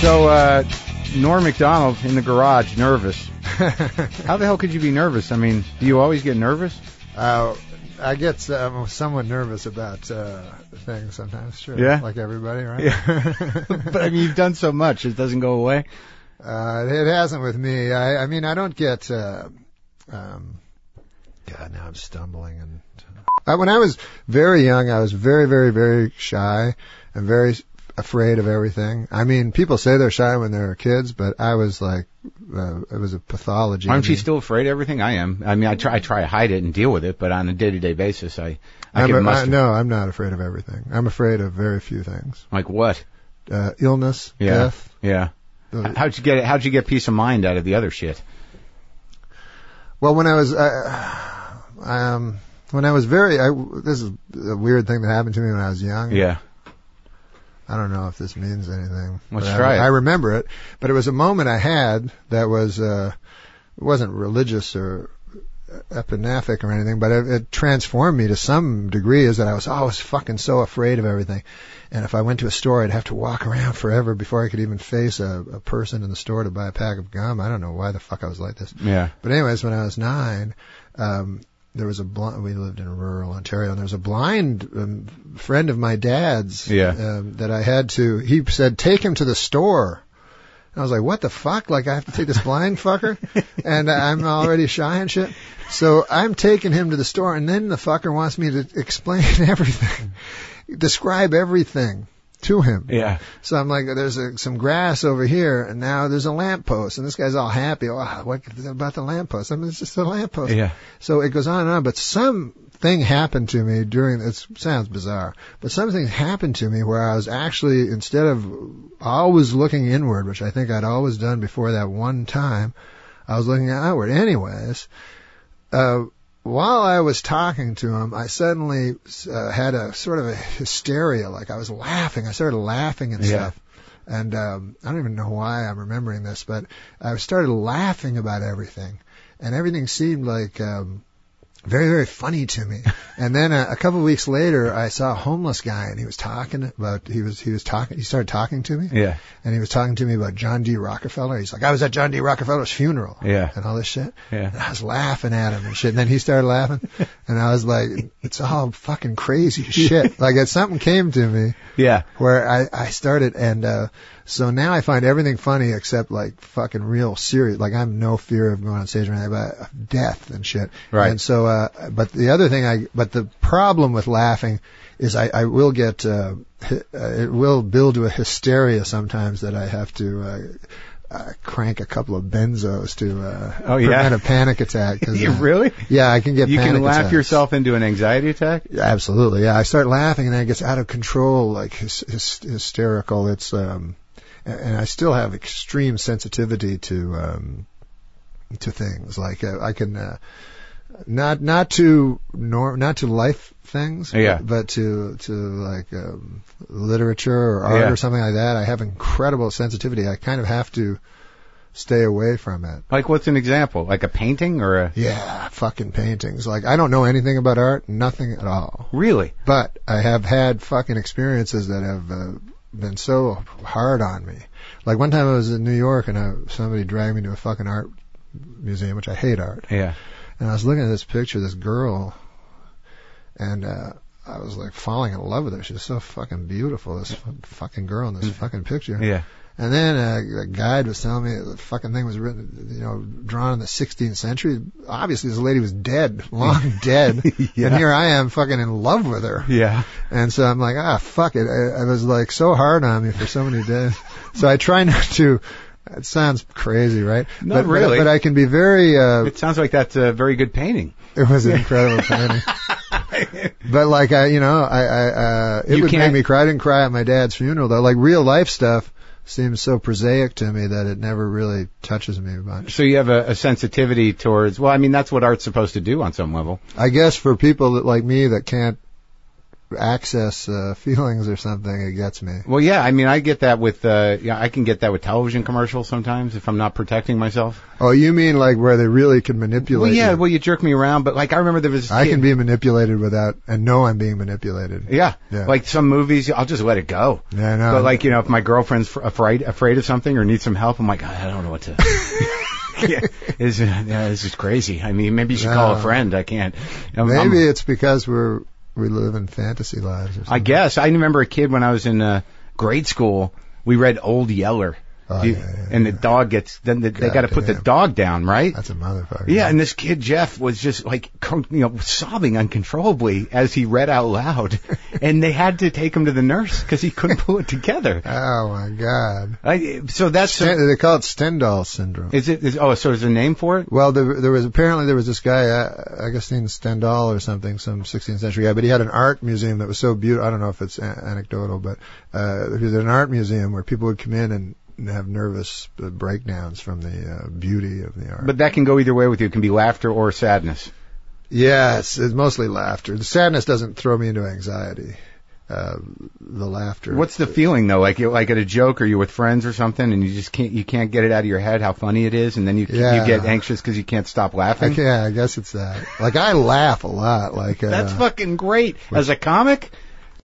So, Norm Macdonald in the garage, nervous. How the hell could you be nervous? I mean, do you always get nervous? I get somewhat nervous about things sometimes, sure. Yeah? Like everybody, right? Yeah. But, I mean, you've done so much, it doesn't go away? It hasn't with me. I mean, I don't get... God, now I'm stumbling. And when I was very young, I was very, very, very shy and very afraid of everything. I mean, people say they're shy when they're kids, but I was like, it was a pathology. Aren't you still afraid of everything? I am. I mean, I try to hide it and deal with it, but on a day-to-day basis, I get mustard. No, I'm not afraid of everything. I'm afraid of very few things. Like what? Illness, death. Yeah. How'd you get peace of mind out of the other shit? Well, when I was this is a weird thing that happened to me when I was young. Yeah. I don't know if this means anything. Let's try it. I remember it, but it was a moment I had that was, it wasn't religious or epinephic or anything, but it transformed me to some degree, is that I was always fucking so afraid of everything. And if I went to a store, I'd have to walk around forever before I could even face a person in the store to buy a pack of gum. I don't know why the fuck I was like this. Yeah. But anyways, when I was 9, there was we lived in rural Ontario, and there was a blind friend of my dad's that I had to, he said, take him to the store. And I was like, what the fuck? Like, I have to take this blind fucker? And I'm already shy and shit. So I'm taking him to the store, and then the fucker wants me to explain everything, describe everything to him. Yeah. So I'm like, there's some grass over here, and now there's a lamppost, and this guy's all happy. Oh, what about the lamppost? I mean, it's just a lamppost. Yeah. So it goes on and on, but something happened to me it sounds bizarre, but something happened to me where I was actually, instead of always looking inward, which I think I'd always done before that one time, I was looking outward. Anyways, while I was talking to him, I suddenly had a sort of a hysteria, like I was laughing. I started laughing and stuff. And I don't even know why I'm remembering this, but I started laughing about everything. And everything seemed like very, very funny to me. And then a couple of weeks later, I saw a homeless guy, and he was talking about, he started talking to me. Yeah. And he was talking to me about John D. Rockefeller. He's like, I was at John D. Rockefeller's funeral. Yeah. And all this shit. Yeah. And I was laughing at him and shit. And then he started laughing. And I was like, it's all fucking crazy shit. Like, something came to me. Yeah. Where I started, and so now I find everything funny except like fucking real serious. Like, I have no fear of going on stage or anything, but death and shit. Right. And so, but the other thing but the problem with laughing is I will get, it will build to a hysteria sometimes that I have to, crank a couple of benzos to, prevent a panic attack. Really? Yeah, I can get panic attacks. You can laugh yourself into an anxiety attack? Yeah, absolutely. Yeah, I start laughing and then it gets out of control, like hysterical. It's, and I still have extreme sensitivity to things. Like, I can, not to life things, but to like literature or art or something like that. I have incredible sensitivity. I kind of have to stay away from it. Like, what's an example? Like a painting or a... Yeah, fucking paintings. Like, I don't know anything about art, nothing at all. Really? But I have had fucking experiences that have been so hard on me. Like, one time I was in New York and somebody dragged me to a fucking art museum, which I hate art. Yeah. And I was looking at this picture of this girl, and I was like falling in love with her. She was so fucking beautiful, this fucking girl in this fucking picture. Yeah. And then a guide was telling me the fucking thing was written, drawn in the 16th century. Obviously, this lady was dead, long dead. Yeah. And here I am fucking in love with her. Yeah. And so I'm like, fuck it. It was like so hard on me for so many days. So I try not to... It sounds crazy, right? Not really. But I can be very... it sounds like that's a very good painting. It was an incredible painting. But like, it would make me cry. I didn't cry at my dad's funeral, though. Like, real life stuff seems so prosaic to me that it never really touches me much. So you have a sensitivity towards... Well, I mean, that's what art's supposed to do on some level. I guess for people like me that can't access feelings or something, it gets me. Well, yeah, I mean, I get that with, I can get that with television commercials sometimes if I'm not protecting myself. Oh, you mean like where they really can manipulate Well, yeah, you? well, you jerk me around, but like I remember there was. I can be manipulated without, and know I'm being manipulated. Yeah. Like some movies, I'll just let it go. Yeah, I know. But like, if my girlfriend's afraid of something or needs some help, I'm like, I don't know what to. This is crazy. I mean, maybe you should call a friend. I can't. Maybe it's because we live in fantasy lives or something. I guess. I remember a kid when I was in grade school, we read Old Yeller. And the dog gets, then they got to put the dog down, right? That's a motherfucker. Yeah, and this kid, Jeff, was just like, sobbing uncontrollably as he read out loud. And they had to take him to the nurse because he couldn't pull it together. Oh, my God. So that's... they call it Stendhal syndrome. So there's a name for it? Well, there was this guy, Augustin Stendhal or something, some 16th century guy, but he had an art museum that was so beautiful. I don't know if it's anecdotal, but he was at an art museum where people would come in and have nervous breakdowns from the beauty of the art. But that can go either way with you. It can be laughter or sadness. Yeah, it's mostly laughter. The sadness doesn't throw me into anxiety. The laughter. What's the feeling though? Like at a joke, or you're with friends or something, and you can't get it out of your head how funny it is, and then you get anxious because you can't stop laughing. I guess it's that. Like I laugh a lot. Like that's fucking great. As a comic,